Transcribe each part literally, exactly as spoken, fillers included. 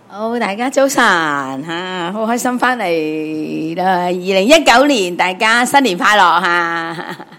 好，大家早晨吓，好開心翻嚟啦！二零一九年，大家新年快樂吓！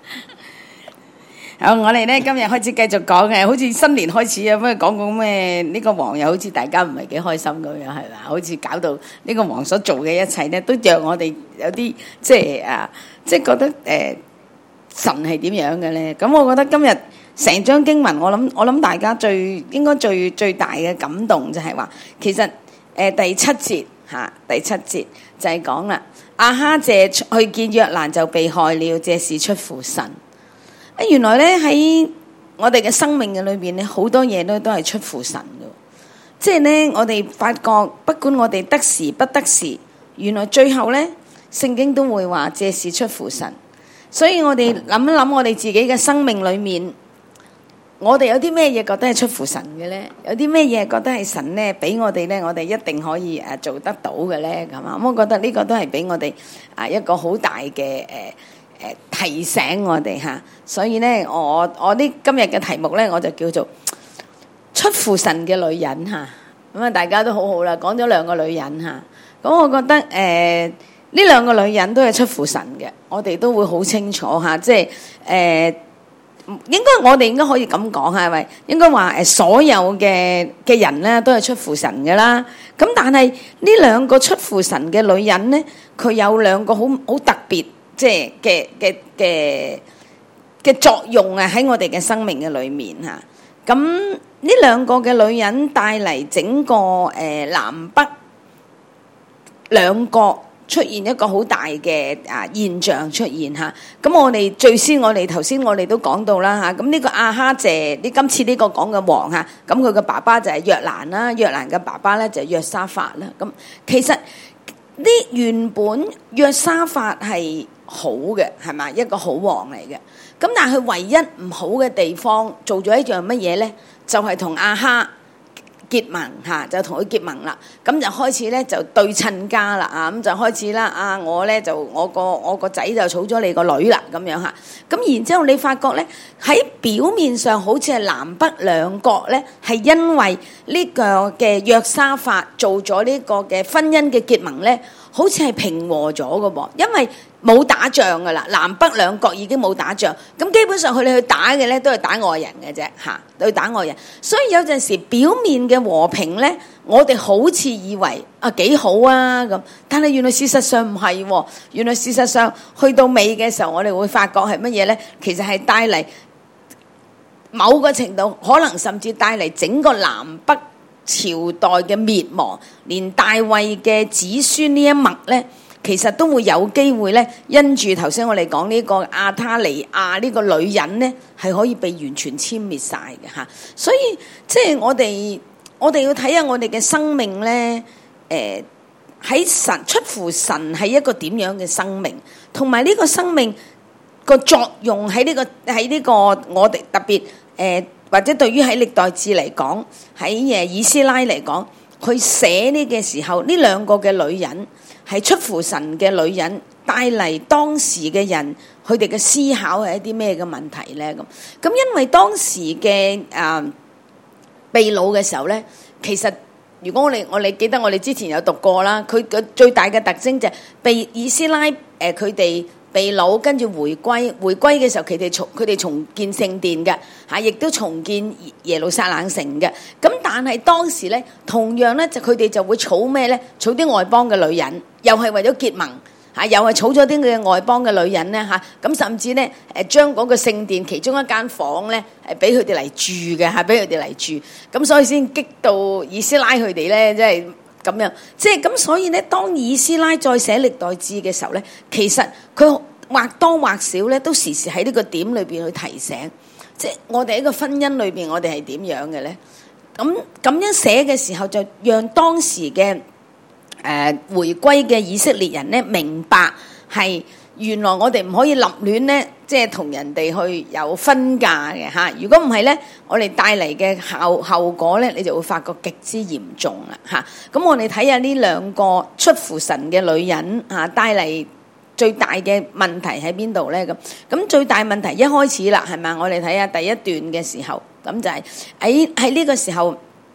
好，我哋咧今日開始繼續講嘅，好似新年開始啊，不過講講咩呢個王又好似大家唔係幾開心咁樣，係嘛？好似搞到呢個王所做嘅一切咧，都讓我哋有啲即係啊，即係覺得誒、呃、神係點樣嘅咧？咁我覺得今日成章經文，我諗我諗大家最應該最最大嘅感動就係話，其實誒、呃、第七節吓、啊，第七節就係講啦，亞哈謝去見約蘭就被害了，這是出乎神。啊，原來咧喺我哋嘅生命嘅裏邊咧，好多嘢咧都係出乎神嘅。即係咧，我哋發覺，不管我哋得時不得時，原來最後咧，聖經都會話這是出乎神。所以我哋諗一諗，我哋自己嘅生命裏面，我哋有啲咩嘢覺得係出乎神嘅咧？有啲咩嘢覺得係神咧俾我哋咧？我哋一定可以誒做得到嘅咧？咁啊，咁我覺得呢個都係俾我哋啊一個好大嘅誒。誒提醒我哋嚇，所以咧，我我呢今日嘅題目咧，我就叫做出乎神嘅女人嚇。咁啊，大家都好好啦，講咗兩個女人嚇。咁我覺得誒呢兩個女人都係出乎神嘅，我哋都會好清楚嚇。即係誒，應該我哋應該可以咁講係咪？應該話誒，所有嘅嘅人咧都係出乎神嘅啦。咁但係呢兩個出乎神嘅女人咧，佢有兩個好好特別。即係嘅嘅嘅嘅作用啊！喺我哋嘅生命嘅裏面嚇，咁呢兩個嘅女人帶嚟整個誒、呃、南北兩國出現一個好大嘅啊現象出現嚇。咁我哋最先我哋頭先我哋都講到啦嚇。咁呢個亞哈謝，呢今次呢個講嘅王嚇，咁佢嘅爸爸就係約蘭啦，約蘭嘅爸爸咧就係約沙法啦。咁其實呢原本約沙法係好嘅，係咪一個好王嚟嘅？咁但係佢唯一唔好嘅地方做咗一樣乜嘢咧？就係同亞哈結盟嚇，就同佢結盟啦。咁就開始咧就對親家啦啊！咁就開始啦啊！我咧就我個我個仔就娶咗你個女啦咁樣嚇。咁然之後你發覺咧喺表面上好似係南北兩國咧，係因為呢個嘅約沙法做咗呢個嘅婚姻嘅結盟咧，好似係平和咗嘅噃，因為冇打仗噶啦，南北兩國已經冇打仗，咁基本上佢哋去打嘅咧都係打外人嘅啫嚇，去打外人。所以有陣時表面嘅和平咧，我哋好似以為啊幾好啊咁，但係原來事實上唔係喎，原來事實上去到尾嘅時候，我哋會發覺係乜嘢咧？其實係帶嚟某個程度，可能甚至帶嚟整個南北朝代嘅滅亡，連大衛嘅子孫呢一脈咧。其實都會有機會咧，因住頭先我哋講呢個亞他利亞呢個女人咧，係可以被完全殲滅晒嘅嚇。所以即係我哋，我哋要睇下我哋嘅生命咧，誒喺神出乎神係一個點樣嘅生命，同埋呢個生命個作用喺呢個喺呢個我哋特別誒，或者對於喺歷代志嚟講，喺誒以斯拉嚟講，佢寫呢嘅時候，呢兩個嘅女人。係出乎神嘅女人，帶嚟當時嘅人佢哋嘅思考係一啲咩嘅問題咧？咁咁因為當時嘅啊被擄嘅時候咧，其實如果我哋我哋記得我哋之前有讀過啦，佢嘅最大嘅特徵就係被以斯拉誒佢哋被擄，跟住回歸，回歸嘅時候佢哋重佢哋重建聖殿嘅嚇，亦都重建耶路撒冷城嘅。咁但係當時咧，同樣咧就佢哋就會儲咩咧？儲啲外邦嘅女人。又係為咗結盟嚇，又係儲咗啲嘅外邦嘅女人咧嚇，咁甚至咧誒將嗰個聖殿其中一間房咧誒俾佢哋嚟住嘅嚇，俾佢哋嚟住，咁所以先激到以斯拉佢哋咧，即係咁樣，即係咁所以咧，當以斯拉再寫歷代志嘅時候咧，其實佢或多或少咧都時時喺呢個點裏邊去提醒，即係我哋喺個婚姻裏邊，我哋係點樣嘅咧？咁咁樣寫嘅時候，就讓當時嘅誒、呃、回歸嘅以色列人咧，明白係原來我哋唔可以立亂咧，即係同人哋去有分價嘅嚇。如果唔係咧，我哋帶嚟嘅後後果咧，你就會發覺極之嚴重啦嚇。咁我哋睇下呢兩個出乎神嘅女人嚇，帶嚟最大嘅問題喺邊度咧？咁咁最大問題一開始啦，係咪？我哋睇下第一段嘅時候，咁就係喺喺呢個時候。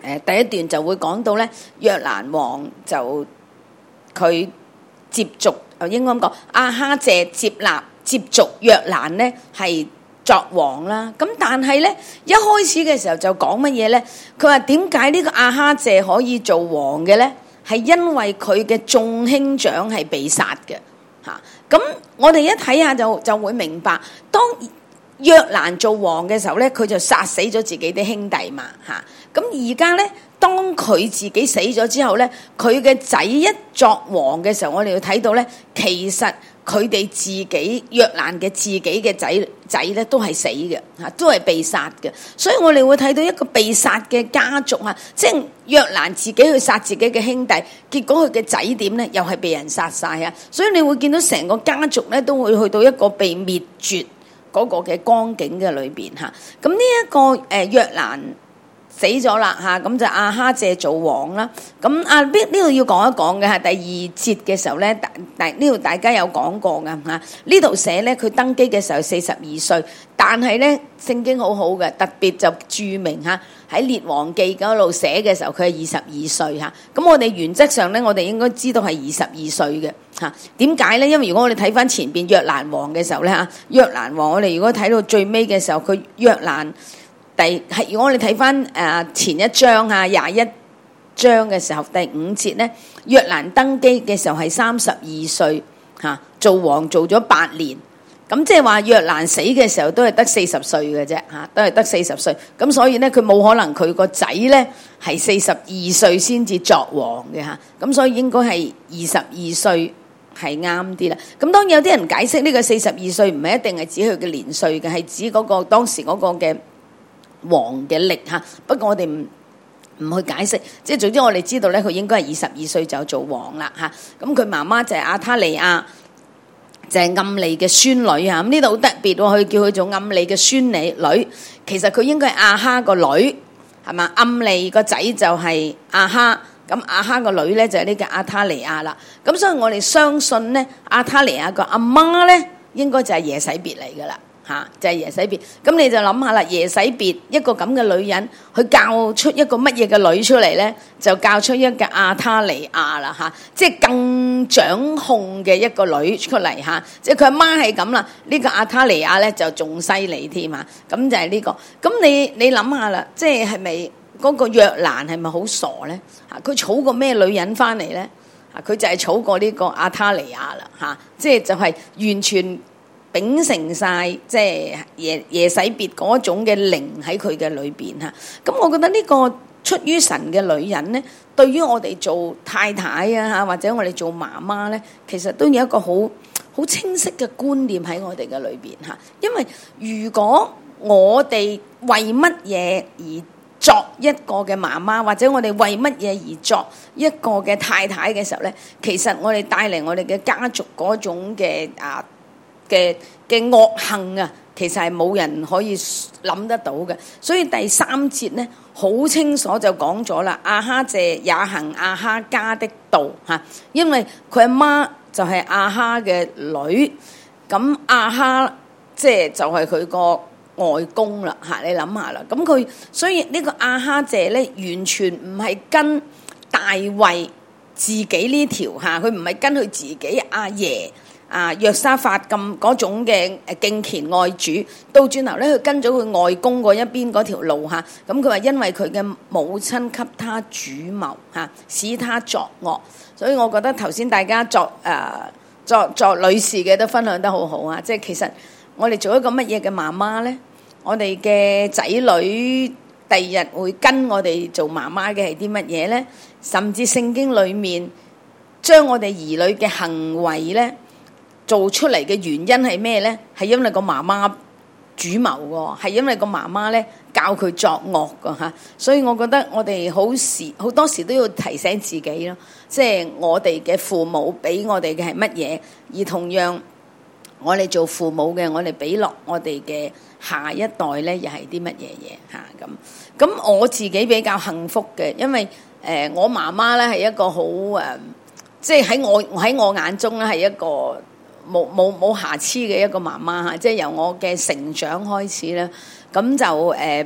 誒第一段就會講到咧，約蘭王就佢接續，應該咁講，亞哈謝接納接續約蘭咧係作王啦。咁但係咧一開始嘅時候就講乜嘢咧？佢話點解呢個亞哈謝可以做王嘅咧？係因為佢嘅眾兄長係被殺嘅嚇。咁我哋一睇下就就會明白，當約蘭做王嘅時候咧，佢就殺死咗自己啲兄弟嘛嚇。咁而家咧，當佢自己死咗之後咧，佢嘅仔一作王嘅時候，我哋要睇到咧，其實佢哋自己約蘭嘅自己嘅仔仔咧都係死嘅嚇，都係被殺嘅。所以我哋會睇到一個被殺嘅家族啊，即係約蘭自己去殺自己嘅兄弟，結果佢嘅仔點咧，又係被人殺晒啊！所以你會見到成個家族咧都會去到一個被滅絕嗰個嘅光景嘅裏邊嚇。咁呢一個誒、呃、約蘭死咗啦嚇，咁就亞哈謝做王啦。咁啊呢呢度要講一講嘅嚇，第二節嘅時候咧，大大呢度大家有講過嘅嚇。呢度寫咧佢登基嘅時候四十二歲，但係咧聖經好好嘅，特別就注明嚇喺列王記嗰度寫嘅時候，佢係二十二歲嚇。咁我哋原則上咧，我哋應該知道係二十二歲嘅嚇。點解咧？因為如果我哋睇翻前邊約蘭王嘅時候咧嚇，約蘭王我哋如果睇到最尾嘅時候，佢約蘭。第係如果我哋睇翻誒前一章啊廿一章嘅時候第五節咧，約蘭登基嘅時候係三十二歲嚇，做王做咗八年，咁即係話約蘭死嘅時候都係得四十歲嘅啫嚇，都係得四十歲，咁所以咧佢冇可能佢個仔咧係四十二歲先至作王嘅嚇，咁所以應該係二十二歲係啱啲啦。咁當然有啲人解釋呢個四十二歲唔係一定係指佢嘅年歲嘅，係指嗰個當時嗰個嘅王嘅力嚇，不過我哋唔唔去解釋，即係總之我哋知道咧，佢應該係二十二歲就做王啦嚇。咁佢媽媽就係亞他利亞，就係暗利嘅孫女啊。咁呢度好特別喎，佢叫佢做暗利嘅孫女女，其實佢應該係亞哈個女係嘛？暗利個仔就係亞哈，咁亞哈個女咧就係呢個亞他利亞啦。咁所以我哋相信咧，亞他利亞個阿媽咧應該就係耶洗別嚟噶啦。嚇、啊，就係、是、耶洗別，咁你就諗下啦，耶洗別一個咁嘅女人，佢教出一個乜嘢嘅女出嚟咧？就教出一個亞他利亞啦嚇，即係更掌控嘅一個女出嚟嚇、啊，即係佢阿媽係咁啦，呢、這個亞他利亞咧就仲犀利添嚇，咁就係呢、這個。咁你你諗下啦，即係係咪嗰個約蘭係咪好傻咧？嚇、啊，佢儲過咩女人翻嚟咧？嚇、啊，佢就係儲過呢個亞他利亞啦嚇，即係就係完全。秉承晒即係耶耶洗別嗰種嘅靈喺佢嘅裏邊嚇，咁我覺得呢個出於神嘅女人咧，對於我哋做太太啊嚇，或者我哋做媽媽咧，其實都有一個好好清晰嘅觀念喺我哋嘅裏邊嚇。因為如果我哋為乜嘢而作一個嘅媽媽，或者我哋為乜嘢而作一個嘅太太嘅時候咧，其實我哋帶嚟我哋嘅家族嗰種嘅啊〜嘅嘅惡行啊，其實係冇人可以諗得到嘅。所以第三節咧，好清楚就講咗啦。亞哈謝也行亞哈家的道嚇，因為佢阿媽就係亞哈嘅女，咁亞哈即係就係佢個外公啦嚇。你諗下啦，咁佢所以呢個亞哈謝咧，完全唔係跟大衛自己呢條嚇，佢唔係跟佢自己阿爺。啊，約沙法咁嗰種嘅誒敬虔愛主，到轉頭咧，佢跟咗佢外公嗰一邊嗰條路嚇，咁佢話因為佢嘅母親給他主謀嚇、啊，使他作惡，所以我覺得頭先大家作誒、呃、作作女士嘅都分享得好好啊！即係其實我哋做一個乜嘢嘅媽媽咧，我哋嘅仔女第二日會跟我哋做媽媽嘅係啲乜嘢咧？甚至聖經裡面將我哋兒女嘅行為咧。做出嚟嘅原因係咩咧？係因為個媽媽主謀喎，係因為個媽媽咧教佢作惡㗎嚇，所以我覺得我哋好時好多時都要提醒自己咯，即係我哋嘅父母俾我哋嘅係乜嘢，而同樣我哋做父母嘅，我哋俾落我哋嘅下一代咧，又係啲乜嘢嘢嚇咁。咁我自己比較幸福嘅，因為誒、呃、我媽媽咧係一個好誒、呃，即係喺我喺我眼中咧係一個。冇冇冇瑕疵嘅一個媽媽嚇，即係由我嘅成長開始咧，咁就誒、呃、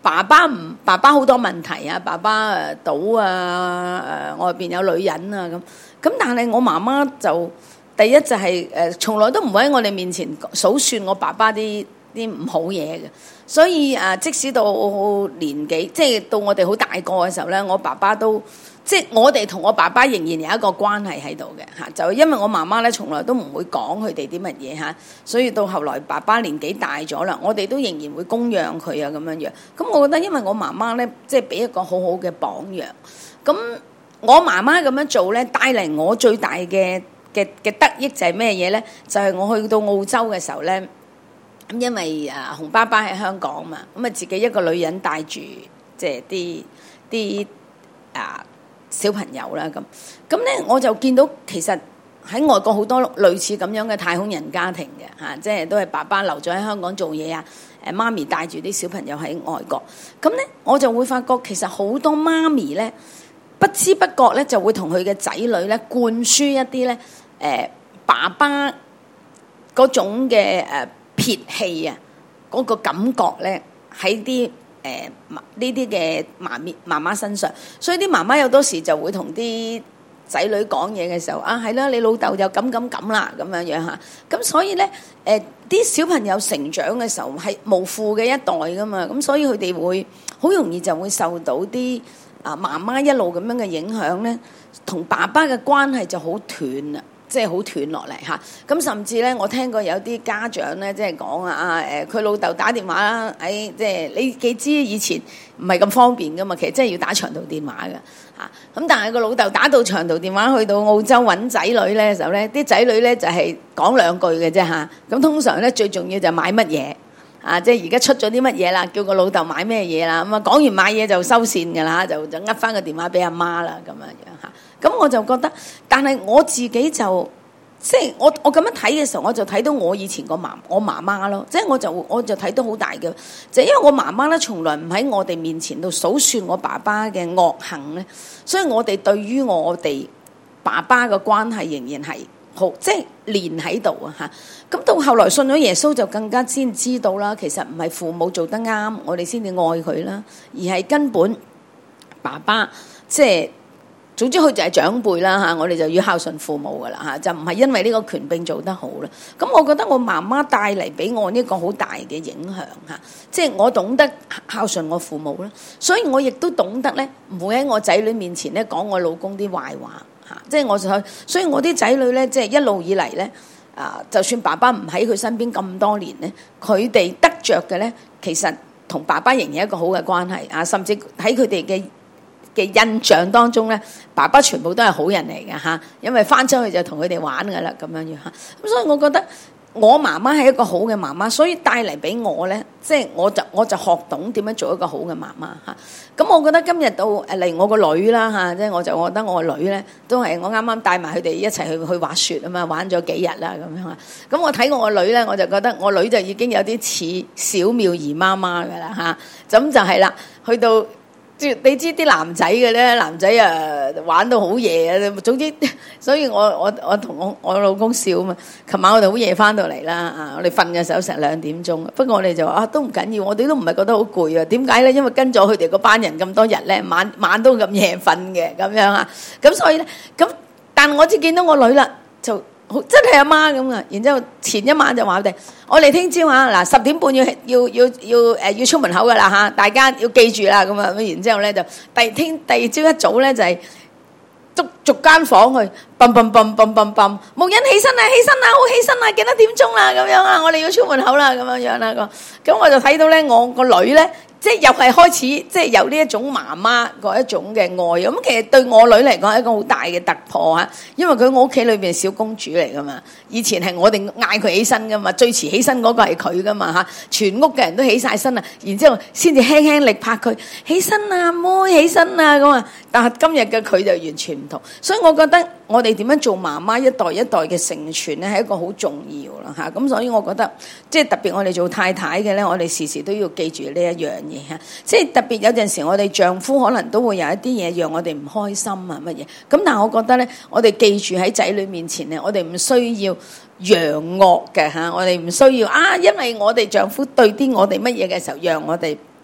爸爸唔爸爸好多問題啊，爸爸誒賭啊，誒外邊有女人啊咁。咁但係我媽媽就第一就係、是、誒、呃，從來都唔會喺我哋面前數算我爸爸啲啲唔好嘢嘅。所以啊，即使到年紀，即係到我哋好大個嘅時候咧，我爸爸都即係我哋同我爸爸仍然有一個關係喺度嘅嚇。就因為我媽媽咧，從來都唔會講佢哋啲乜嘢嚇，所以到後來爸爸年紀大咗啦，我哋都仍然會供養佢啊咁樣樣。咁我覺得因為我媽媽咧，即係俾一個好好嘅榜樣。咁我媽媽咁樣做咧，帶嚟我最大嘅嘅嘅得益就係咩嘢咧？就係、是、我去到澳洲嘅時候咧。咁因為啊，洪爸爸喺香港嘛，咁啊自己一個女人帶住即係啲啲啊小朋友啦，咁咁咧我就見到其實喺外國好多類似咁樣嘅太空人家庭嘅嚇、啊，即係都係爸爸留咗喺香港做嘢啊，誒媽咪帶住啲小朋友喺外國，咁咧我就會發覺其實好多媽咪咧不知不覺咧就會同佢嘅仔女咧灌輸一啲咧誒爸爸嗰種嘅誒。呃撇氣啊！嗰、那個感覺咧喺啲誒呢啲嘅媽咪媽媽身上，所以啲媽媽有多時就會同啲仔女講嘢嘅時候啊，係啦，你老豆就咁咁咁啦，咁樣樣嚇。咁所以咧誒啲小朋友成長嘅時候係無父嘅一代噶嘛，咁所以佢哋會好容易就會受到啲啊媽媽一路咁樣嘅影響咧，同爸爸嘅關係就好斷啦。即係好斷落嚟嚇，咁甚至咧，我聽過有啲家長咧，即係講啊，誒，佢老豆打電話啦，誒，即係你幾知以前唔係咁方便噶嘛，其實真係要打長途電話噶嚇，咁但係個老豆打到長途電話去到澳洲揾仔女咧嘅時候咧，啲仔女咧就係講兩句嘅啫嚇，咁通常咧最重要就係買乜嘢啊，即係而家出咗啲乜嘢啦，叫個老豆買咩嘢啦，咁啊講完買嘢就收線㗎啦，就就呃翻個電話俾阿媽啦咁樣樣嚇。咁我就覺得，但係我自己就即係我我咁樣睇嘅時候，我就睇到我以前個媽我媽媽咯，即係我就我就睇到好大嘅，就係因為我媽媽咧，從來唔喺我哋面前度數算我爸爸嘅惡行咧，所以我哋對於我哋爸爸嘅關係仍然係好即係連喺度啊嚇。咁到後來信咗耶穌，就更加先知道啦，其實唔係父母做得啱，我哋先至愛佢啦，而係根本爸爸即係。總之佢就係長輩啦嚇，我哋就要孝順父母噶啦嚇，就唔係因為呢個權柄做得好啦。咁我覺得我媽媽帶嚟俾我呢個好大嘅影響嚇，即係我懂得孝順我父母啦，所以我亦都懂得咧唔會喺我仔女面前咧講我老公啲壞話嚇，即係我就所以我啲仔女咧即係一路以嚟咧啊，就算爸爸唔喺佢身邊咁多年咧，佢哋得着嘅咧其實同爸爸仍然一個好嘅關係啊，甚至喺佢哋嘅嘅印象當中咧，爸爸全部都係好人嚟嘅嚇，因為翻出去就同佢哋玩噶啦咁樣樣嚇。咁所以我覺得我媽媽係一個好嘅媽媽，所以帶嚟俾我咧，即係我就我就學懂點樣做一個好嘅媽媽嚇。咁我覺得今日到誒嚟我個女啦嚇，即係我就覺得我個女咧都係我啱啱帶埋佢哋一齊去去滑雪啊嘛，玩咗幾日啦咁樣啊。咁我睇我個女咧，我就覺得我女就已經有啲似小妙兒媽媽噶啦嚇。咁就係啦，去到。你知啲男仔嘅咧，男仔啊玩到好夜啊！總之，所以我我我同我我老公笑啊嘛。琴晚我哋好夜翻到嚟啦，啊！我哋瞓嘅時候成兩點鐘。不過我哋就話啊，都唔緊要，我哋都唔係覺得好攰啊。點解咧？因為跟咗佢哋嗰班人咁多日咧，晚晚都咁夜瞓嘅咁樣啊。咁所以咧，咁但我只見到我女啦，就。真係阿媽咁啊！然之後前一晚就話我哋，我哋聽朝啊嗱十點半要要要要誒要出門口噶啦嚇，大家要記住啦咁啊！咁然之後咧就第聽第二朝一早咧就係、是、逐逐間房去，嘣嘣嘣嘣嘣嘣，冇人起身啦，起身啦，好起身啦，幾多點鐘啦咁樣啊！我哋要出門口啦咁樣樣啦咁，咁我就睇到咧我個女咧。即係又係開始，即係有呢一種媽媽嗰一種嘅愛咁，其實對我女嚟講係一個好大嘅突破嚇，因為佢我屋企裏邊小公主嚟噶嘛，以前係我哋嗌佢起身噶嘛，最遲起身嗰個係佢噶嘛嚇，全屋嘅人都起晒身啦，然之後先至輕輕力拍佢起身啊，妹起身啊咁啊，但係今日嘅佢就完全唔同，所以我覺得我哋點樣做媽媽一代一代嘅承傳咧係一個好重要啦嚇，咁所以我覺得即係特別我哋做太太嘅咧，我哋時時都要記住呢一樣。即係特別有陣時我哋丈夫可能都會有一啲嘢讓我哋唔開心啊乜嘢咁，但係我覺得咧，我哋記住喺仔女面前咧，我哋唔需要揚惡嘅嚇，我哋唔需要啊，因為我哋丈夫對啲我哋乜嘢嘅時候，讓我哋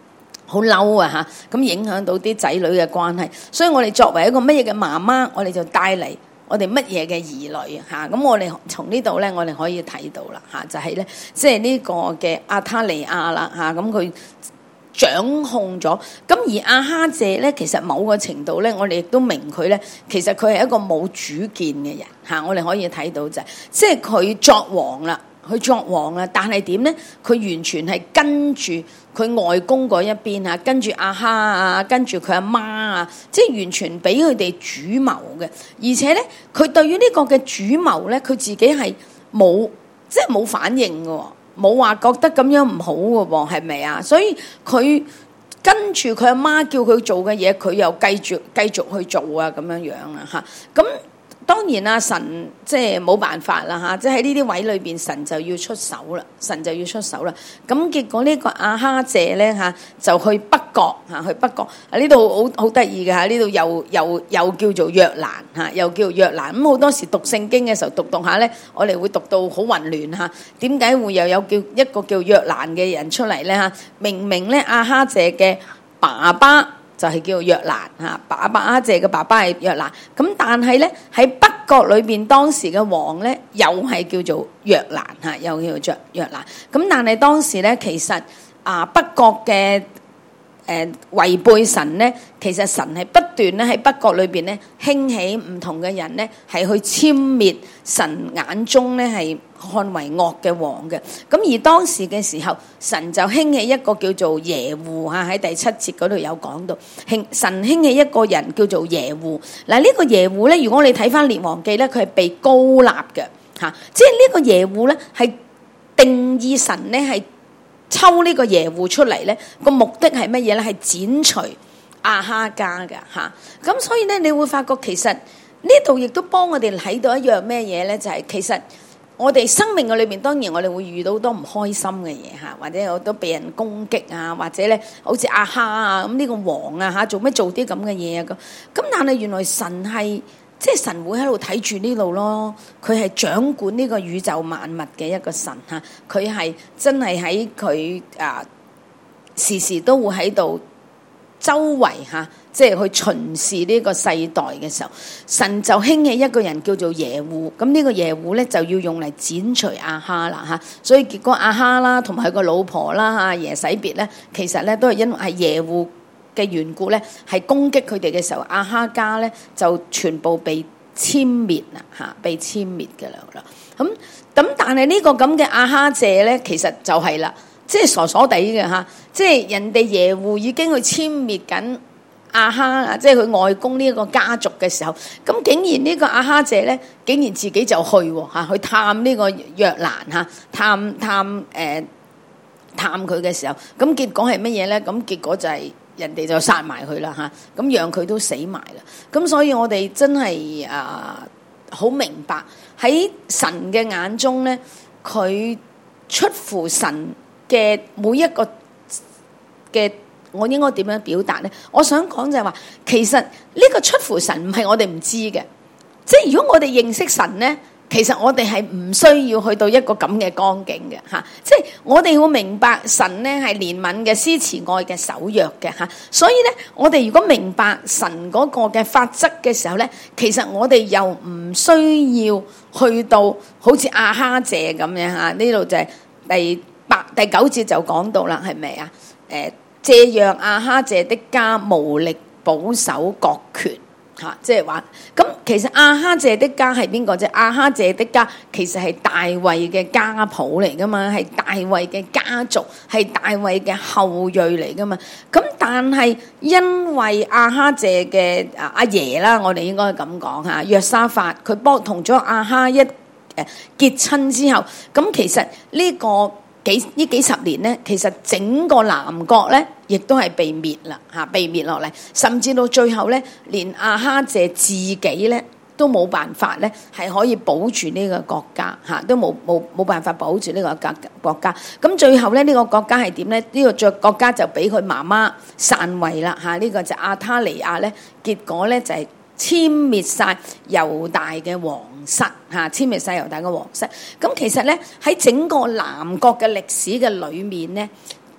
好嬲啊嚇，咁影響到啲仔女嘅關係。所以我哋作為一個乜嘢嘅媽媽，我哋就帶嚟我哋乜嘢嘅兒女嚇。咁我哋從呢度咧，我哋可以睇到啦嚇，就係咧，即係呢個嘅亞他利亞啦嚇，咁佢掌控咗。咁而亞哈謝咧，其實某個程度咧，我哋亦都明佢咧，其實佢係一個冇主見嘅人嚇。我哋可以睇到就係，即係佢作王啦。佢作王啦，但係點咧？佢完全係跟住佢外公嗰一邊啊，跟住亞哈啊，跟住佢阿媽啊，即係完全俾佢哋主謀嘅。而且咧，佢對於呢個嘅主謀咧，佢自己係冇即係冇反應嘅，冇話覺得咁樣唔好嘅喎，係咪啊？所以佢跟住佢阿媽叫佢做嘅嘢，佢又繼續繼續去做啊，咁樣樣啊嚇咁。當然啦，神即係冇辦法啦嚇，即係喺呢啲位裏邊，神就要出手啦，神就要出手啦。咁結果呢個亞哈謝咧嚇，就去北國嚇，去北國啊，呢度好好得意嘅嚇，呢度又又又叫做約蘭嚇，又叫約蘭。咁好多時讀聖經嘅時候讀讀下咧，我哋會讀到好混亂嚇。點解會又有叫一個叫約蘭嘅人出嚟咧嚇？明明咧亞哈謝嘅爸爸就係叫約蘭嚇，爸爸亞哈謝嘅爸爸係約蘭，咁但係咧喺北國裏邊當時嘅王咧又係叫做約蘭嚇，又叫做約蘭，咁但係當時咧其實啊北國嘅誒違背神咧，其實神係不斷咧喺北國裏邊咧興起唔同嘅人咧，係去殲滅神眼中咧係看為惡嘅王嘅。咁而當時嘅時候，神就興起一個叫做耶戶嚇，喺第七節嗰度有講到，興神興起一個人叫做耶戶。嗱呢個耶戶咧，如果你睇翻列王記咧，佢係被膏立嘅嚇，即係呢個耶戶咧係定義神咧係抽呢個耶戶出嚟咧，個目的係乜嘢咧？係剪除亞哈家嘅嚇。咁所以咧，你會發覺其實呢度亦都幫我哋睇到一樣咩嘢咧？就係、是、其實我哋生命嘅裏面，當然我哋會遇到好多唔開心嘅嘢嚇，或者有好多被人攻擊啊，或者咧好似亞哈啊咁呢個王啊嚇，做咩做啲咁嘅嘢啊咁？咁但係原來神係即係神會喺度睇住呢度咯，佢係掌管呢個宇宙萬物嘅一個神嚇，佢係真係喺佢啊時時都會喺度周圍嚇，即係去巡視呢個世代嘅時候，神就興起一個人叫做耶戶，咁呢個耶戶咧就要用嚟剪除亞哈啦嚇，所以結果亞哈啦同埋佢個老婆啦嚇耶洗別咧，其實咧都係因為係耶戶嘅緣故咧，係攻擊佢哋嘅時候，亞哈家咧就全部被殲滅啦嚇，被殲滅嘅啦。咁咁但係呢個咁嘅亞哈謝咧，其實就係啦，即係傻傻地嘅嚇，即係人哋耶戶已經去殲滅緊亞哈啊，即係佢外公呢一個家族嘅時候，咁竟然呢個亞哈謝咧，竟然自己就去喎嚇，去探呢個約蘭嚇，探探誒、呃、探佢嘅時候，咁結果係乜嘢咧？咁結果就係、是。人哋就殺埋佢啦嚇，咁讓佢都死埋啦。咁所以我哋真係啊好明白喺神嘅眼中咧，佢出乎神嘅每一個嘅，我應該點樣表達咧？我想講就係話，其實呢個出乎神唔係我哋唔知嘅，即係如果我哋認識神咧。其實我哋係唔需要去到一個咁嘅光景嘅嚇，即係我哋會明白神咧係憐憫嘅、施慈愛嘅、守約嘅嚇，所以咧我哋如果明白神嗰個嘅法則嘅時候咧，其實我哋又唔需要去到好似亞哈謝咁樣嚇，呢度就係第八第九節就講到啦，係咪啊？誒，這讓亞哈謝的家無力保守國權。嚇，即係話咁，其實亞哈謝的家係邊個啫？亞哈謝的家其實係大衛嘅家譜嚟噶嘛，係大衛嘅家族，係大衛嘅後裔嚟噶嘛。咁但係因為亞哈謝嘅阿阿爺啦，我哋應該咁講嚇，約沙法佢幫同咗亞哈一誒結親之後，咁其實呢個。幾呢幾十年咧，其實整個南國咧，亦都係被滅啦嚇，被滅落嚟，甚至到最後咧，連亞哈謝自己咧都冇辦法咧，係可以保住呢個國家嚇，都冇冇冇辦法保住呢個國國家。咁最後咧，呢個國家係點咧？呢個著國家就俾佢媽媽篡位啦嚇，呢個就亞他利亞咧，結果咧就係殲滅晒猶大嘅皇室嚇，殲滅晒猶大嘅皇室。咁其實咧喺整個南國嘅歷史嘅裏面咧，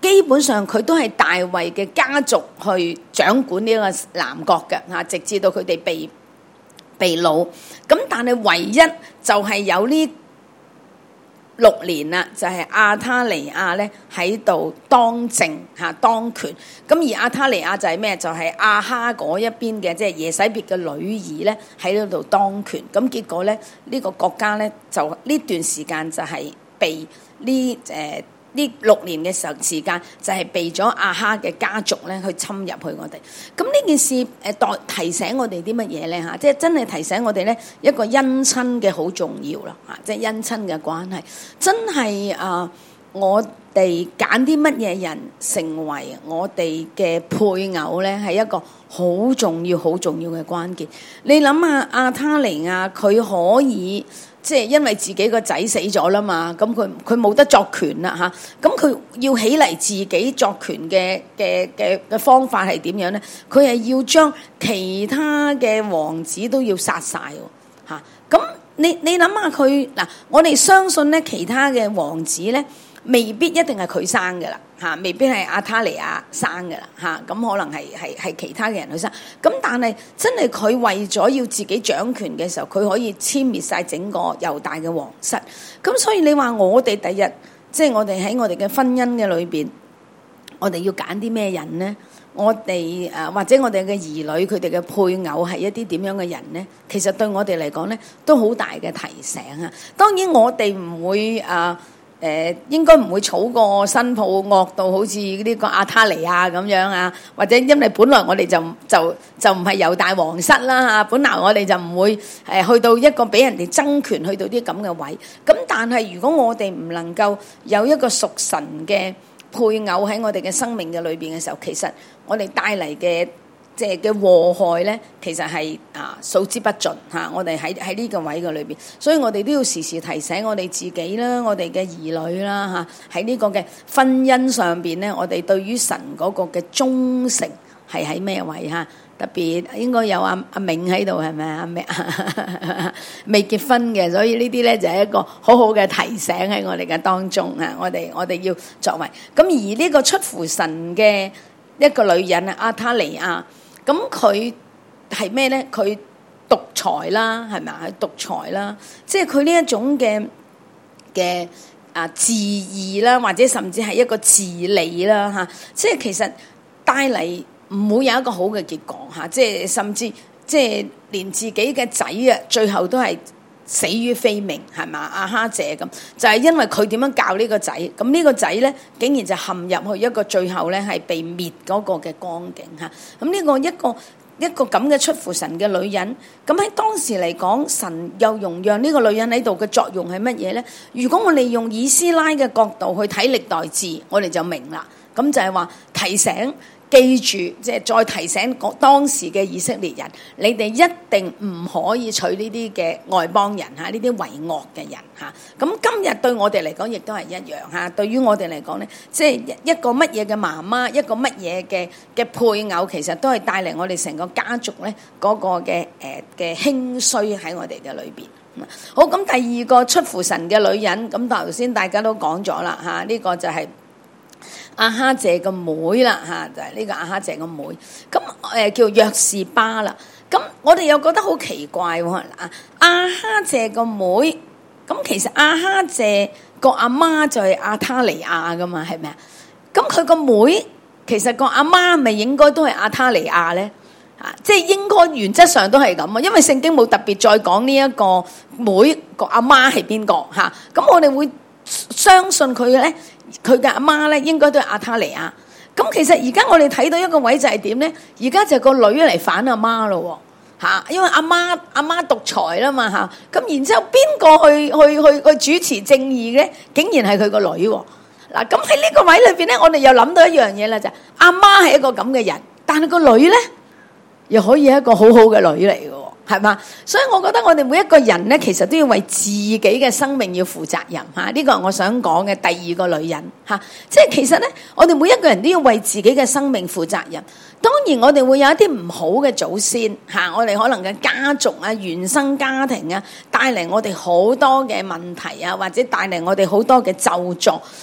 基本上佢都係大衛嘅家族去掌管呢個南國嘅嚇，直至到佢哋被被擄。咁但係唯一就係有呢六年啦，就係、是、亞他利亞咧喺度當政嚇當權。咁而亞他利亞就係咩？就係、是、亞哈嗰一邊嘅，即係耶洗別嘅女兒咧喺嗰度當權。咁結果咧呢、這個國家咧就呢段時間就係被呢誒呢六年嘅時候時間就係被咗亞哈嘅家族咧去侵入去我哋。咁呢件事誒代提醒我哋啲乜嘢咧嚇？即係真係提醒我哋咧一個姻親嘅好重要啦嚇，即係姻親嘅關係真係啊！我哋揀啲乜嘢人成為我哋嘅配偶咧，係一個好重要、好重要嘅關鍵。你諗下亞他利亞佢可以。即係因為自己個仔死咗啦嘛，咁佢佢冇得作權啦嚇，咁佢要起嚟自己作權嘅嘅嘅嘅方法係點樣咧？佢係要將其他嘅王子都要殺晒喎嚇。咁你你諗下佢嗱，我哋相信咧，其他嘅王子咧未必一定係佢生嘅啦嚇，未必係亞他利亞生嘅啦嚇，咁可能係係係其他嘅人去生。咁但係真係佢為咗要自己掌權嘅時候，佢可以殲滅晒整個猶大嘅皇室。咁所以你話我哋第日即係我哋喺我哋嘅婚姻嘅裏邊，我哋要揀啲咩人呢？我哋誒或者我哋嘅兒女佢哋嘅配偶係一啲點樣嘅人呢？其實對我哋嚟講呢，都好大嘅提醒啊！當然我哋唔會誒。呃誒、呃、應該唔會吵過新抱惡到好似呢個亞他利亞咁樣啊，或者因為本來我哋就就就唔係猶大皇室啦嚇，本來我哋就唔會誒、呃、去到一個俾人哋爭權去到啲咁嘅位。咁但係如果我哋唔能夠有一個屬神嘅配偶喺我哋嘅生命嘅裏邊嘅時候，其實我哋帶嚟嘅即係嘅禍害咧，其實係啊數之不盡嚇、啊。我哋喺喺呢個位嘅裏邊，所以我哋都要時時提醒我哋自己啦，我哋嘅兒女啦嚇，喺、啊、呢個嘅婚姻上邊咧，我哋對於神嗰個嘅忠誠係喺咩位嚇、啊？特別應該有阿阿明喺度係咪啊？未未結婚嘅，所以呢啲咧就係一個好好嘅提醒喺我哋嘅當中啊！我哋我哋要作為咁，而呢個出乎神嘅一個女人啊，亞他利亞。咁佢係咩咧？佢獨裁啦，係咪啊？獨裁啦，即係佢呢一種嘅嘅啊治義啦，或者甚至係一個治理啦嚇、啊，即係其實帶嚟唔會有一個好嘅結果嚇、啊，即係甚至即係連自己嘅仔啊，最後都係死於非命，係嘛？亞哈謝咁就係、是、因為佢點樣教呢個仔，咁呢個仔咧竟然就陷入去一個最後咧係被滅嗰個嘅光景嚇。咁呢個一個一個咁嘅出乎神嘅女人，咁喺當時嚟講，神又容讓呢個女人喺度嘅作用係乜嘢咧？如果我哋用以斯拉嘅角度去睇歷代志，我哋就明啦。咁就係話提醒。記住，即係再提醒當時嘅以色列人，你哋一定唔可以娶呢啲嘅外邦人嚇，呢啲為惡嘅人嚇。咁今日對我哋嚟講，亦都係一樣嚇。對於我哋嚟講咧，即係一個乜嘢嘅媽媽，一個乜嘢嘅嘅配偶，其實都係帶嚟我哋成個家族咧嗰個嘅誒嘅興衰喺我哋嘅裏邊。好，咁第二個出乎神嘅女人，咁頭先大家都講咗啦嚇，呢個就係亞哈謝個妹啦嚇，就係、是、呢個亞哈謝個妹，咁誒、呃、叫約士巴啦。咁我哋又覺得好奇怪喎，亞哈謝個妹，咁其實亞哈謝個阿媽就係亞他利亞噶嘛，係咪啊？咁佢個妹其實個阿媽咪應該都係亞他利亞咧？啊，即係應該原則上都係咁啊，因為聖經冇特別再講呢一個妹個阿媽係邊個嚇，咁、啊、我哋會相信佢咧。佢嘅阿媽咧，應該都係亞他利亞。咁其實而家我哋睇到一個位就係點咧？而家就個女嚟反阿媽咯，嚇！因為阿媽阿媽獨裁啦嘛，嚇。咁然之後邊個去去去去主持正義咧？竟然係佢個女喎。嗱，咁喺呢個位裏邊咧，我哋又諗到一樣嘢啦，就係阿媽係一個咁嘅人，但係個女咧又可以係一個好好嘅女嚟嘅。係嘛？所以我覺得我哋每一個人咧，其實都要為自己嘅生命要負責任嚇。呢個係我想講嘅第二個女人嚇。即係其實咧，我哋每一個人都要為自己嘅生命負責任。當然我哋會有一啲唔好嘅祖先嚇，我哋可能嘅家族啊、原生家庭啊，帶嚟我哋好多嘅問題啊，或者帶嚟我哋好多嘅咒詛。咁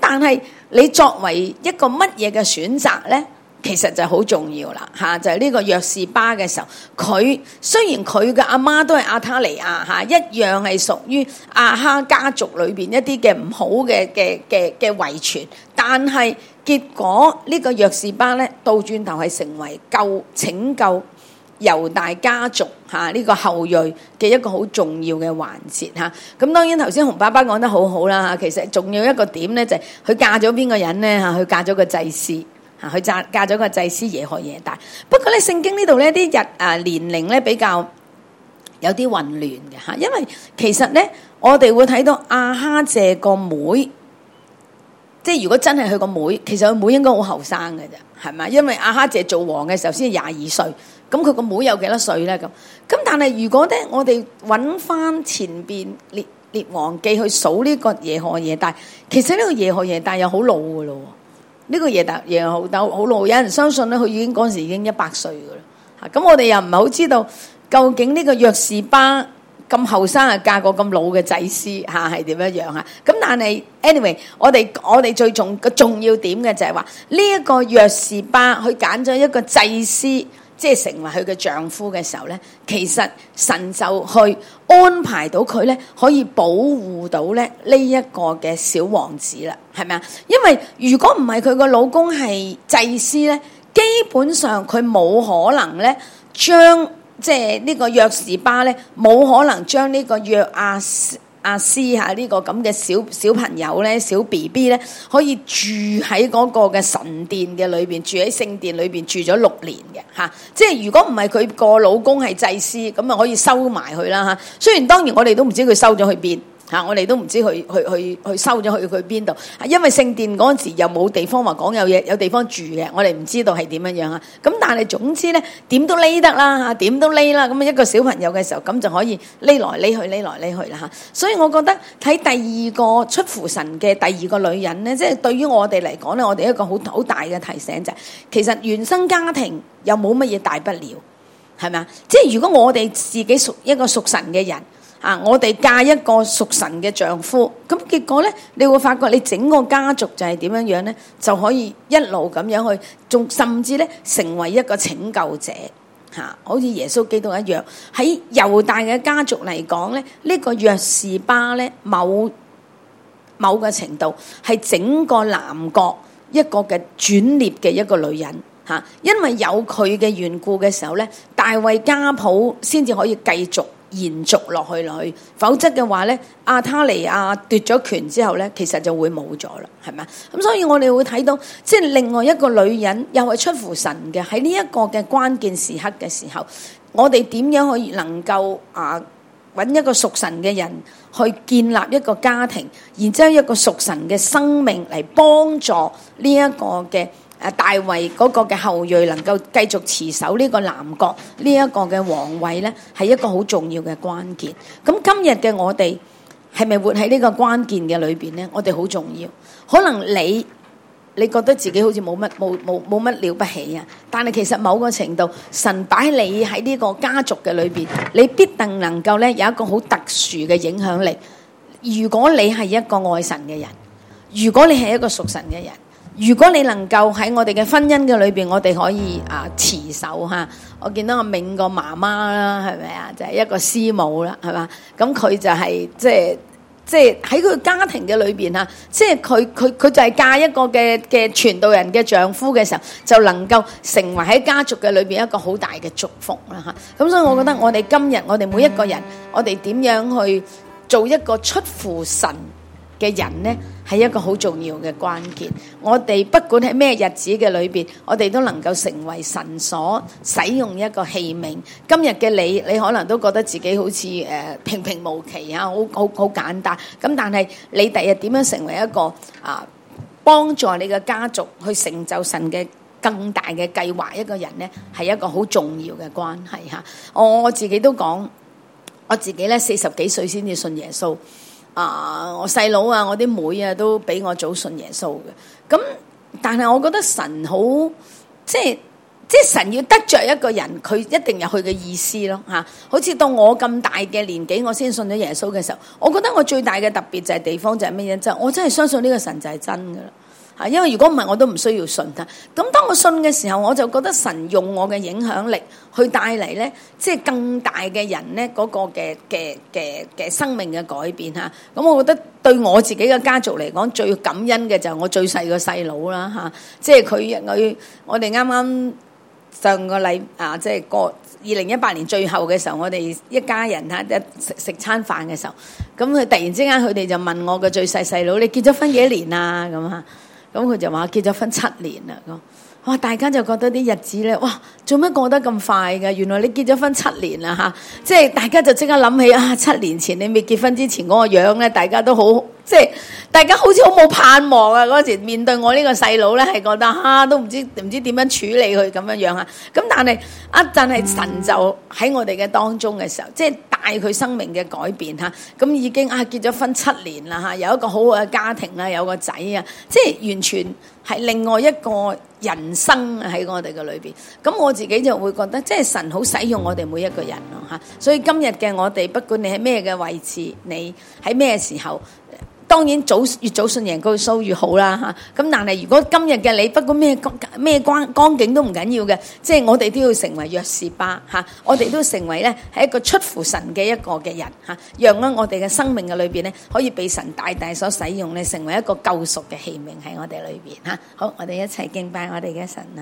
但係你作為一個乜嘢嘅選擇咧？其實就好重要啦，嚇就係、是、呢個約士巴嘅時候，佢雖然佢嘅阿媽都係亞他利亞嚇，一樣係屬於亞哈家族裏邊一啲嘅唔好嘅嘅嘅嘅遺傳，但係結果呢個約士巴咧，倒轉頭係成為救拯救猶大家族嚇呢、這個後裔嘅一個好重要嘅環節嚇。咁當然頭先洪爸爸講得好好啦嚇，其實仲有一個點咧就係、是、佢嫁咗邊個人咧嚇？佢嫁咗個祭司。嚇，佢嫁嫁咗個祭司耶何耶大。不過咧，聖經呢度咧啲日啊年齡咧比較有啲混亂嘅嚇，因為其實咧我哋會睇到亞哈謝個妹，即係如果真係佢個妹，其實佢妹應該好後生嘅啫，係咪？因為亞哈謝做王嘅時候先廿二歲，咁佢個妹有幾多歲咧？咁咁但係如果咧我哋揾翻前邊列列王記去數呢個耶何耶大，其實呢個耶何耶大又好老嘅咯。呢個耶大耶何大好老，有人相信咧，佢已經嗰陣時已經一百歲噶啦。嚇，咁我哋又唔係好知道究竟呢個約士巴咁後生啊嫁個咁老嘅祭司嚇係點樣樣嚇？咁但係 anyway，我哋我哋最重個重要點嘅就係話呢一個約士巴佢揀咗一個祭司，即係成為佢嘅丈夫嘅時候咧，其實神就去安排到佢咧，可以保護到咧呢一個嘅小王子啦，係咪啊？因為如果唔係佢個老公係祭司咧，基本上佢冇可能咧將即係呢個約士巴咧，冇可能將呢個約阿阿斯嚇呢個咁嘅小小朋友咧，小 B B 咧，可以住喺嗰個嘅神殿嘅裏邊，住喺聖殿裏邊住咗六年嘅嚇。即係如果唔係佢個老公係祭司，咁啊可以收埋佢啦嚇。雖然當然我哋都唔知佢收咗去邊。嚇！我哋都唔知去去去去收咗去去邊度，因為聖殿嗰陣時又冇地方話講有嘢有地方住嘅，我哋唔知道係點樣樣啊。咁但係總之咧，點都匿得啦嚇，點都匿啦。咁一個小朋友嘅時候，咁就可以匿來匿去，匿來匿去啦嚇。所以我覺得睇第二個出乎神嘅第二個女人咧，即係對於我哋嚟講咧，我哋一個好好大嘅提醒就係，其實原生家庭又冇乜嘢大不了，係咪啊？即係如果我哋自己屬一個屬神嘅人。啊！我哋嫁一個屬神嘅丈夫，咁結果咧，你會發覺你整個家族就係點樣樣咧，就可以一路咁樣去，仲甚至咧成為一個拯救者嚇、啊，好似耶穌基督一樣。喺猶大嘅家族嚟講咧，呢、這個約士巴咧，某某個程度係整個南國一個嘅轉捩嘅一個女人嚇、啊，因為有佢嘅緣故嘅時候咧，大衛家譜先至可以繼續延續落去落去，否則嘅話咧，亞他利亞奪咗權之後咧，其實就會冇咗啦，係咪？咁所以我哋會睇到，即係另外一個女人又係出乎神嘅，喺呢一個嘅關鍵時刻嘅時候，我哋點樣可以能夠啊揾一個屬神嘅人去建立一個家庭，然之後一個屬神嘅生命嚟幫助呢一個嘅。誒大衛嗰個嘅後裔能夠繼續持守呢個南國呢一個嘅皇位咧，係一個好重要嘅關鍵。咁今日嘅我哋係咪活喺呢個關鍵嘅裏邊咧？我哋好重要。可能你你覺得自己好似冇乜冇冇冇乜了不起啊，但係其實某個程度，神擺你喺呢個家族嘅裏邊，你必定能夠咧有一個好特殊嘅影響力。如果你係一個愛神嘅人，如果你係一個屬神嘅人。如果你能夠喺我哋嘅婚姻嘅裏邊，我哋可以啊持守嚇。我見到阿銘個媽媽啦，係咪啊？就係、是、一個師母啦，係嘛？咁佢就係、是、即係即係喺佢家庭嘅裏邊嚇，即係佢佢佢就係嫁一個嘅嘅傳道人嘅丈夫嘅時候，就能夠成為喺家族嘅裏邊一個好大嘅祝福啦嚇。咁所以我覺得我哋今日我哋每一個人，我哋點樣去做一個出乎神嘅人呢，係一個好重要嘅關鍵。我哋不管喺咩日子嘅裏邊，我哋都能夠成為神所使用一個器皿。今日嘅你，你可能都覺得自己好似誒、呃、平平無奇啊，好好好簡單。咁但係你第日點樣成為一個啊幫助你嘅家族去成就神嘅更大嘅計劃一個人呢，係一個好重要嘅關係嚇。我我自己都講，我自己咧四十幾歲先至信耶穌。啊！我細佬啊，我啲妹啊，都比我早信耶穌嘅。咁，但係我覺得神好，即係即係神要得着一個人，佢一定有佢嘅意思咯嚇。好似到我咁大嘅年紀，我先信咗耶穌嘅時候，我覺得我最大嘅特別就係地方就係咩嘢？就係我真係相信呢個神就係真噶啦嚇。因為如果唔係，我都唔需要信他。咁當我信嘅時候，我就覺得神用我嘅影響力去帶嚟咧，即係更大嘅人咧嗰個嘅嘅嘅嘅生命嘅改變嚇。咁我覺得對我自己嘅家族嚟講，最感恩嘅就係我最細個細佬啦嚇。即係佢佢我哋啱啱。上個禮啊，即係過二零一八年最後嘅時候，我哋一家人嚇一食食餐飯嘅時候，咁佢突然之間佢哋就問我個最細細佬：你結咗婚幾多年啊？咁嚇，咁佢就話結咗婚七年啦。咁哇，大家就覺得啲日子咧，哇，做咩過得咁快㗎？原來你結咗婚七年啦嚇，即係大家就即刻諗起啊，七年前你未結婚之前嗰個樣咧，大家都好。即係大家好似好冇盼望啊！嗰時面對我呢個細佬咧，係覺得啊，都唔知唔知點樣處理佢咁樣樣啊！咁但係啊，但係神就喺我哋嘅當中嘅時候，即係帶佢生命嘅改變嚇。咁已經啊結咗婚七年啦嚇，有一個好好嘅家庭啦，有個仔啊，即係完全係另外一個人生喺我哋嘅裏邊。咁我自己就會覺得，即係神好使用我哋每一個人咯嚇。所以今日嘅我哋，不管你喺咩嘅位置，你喺咩時候。當然早越早信耶穌越好啦嚇，咁但係如果今日嘅你不管咩咩關光景都唔緊要嘅，即係我哋都要成為約士巴嚇，我哋都成為咧係一個出乎神嘅一個嘅人嚇，讓咧我哋嘅生命嘅裏邊咧可以被神大大所使用咧，成為一個救贖嘅器皿喺我哋裏邊嚇。好，我哋一齊敬拜我哋嘅神啊！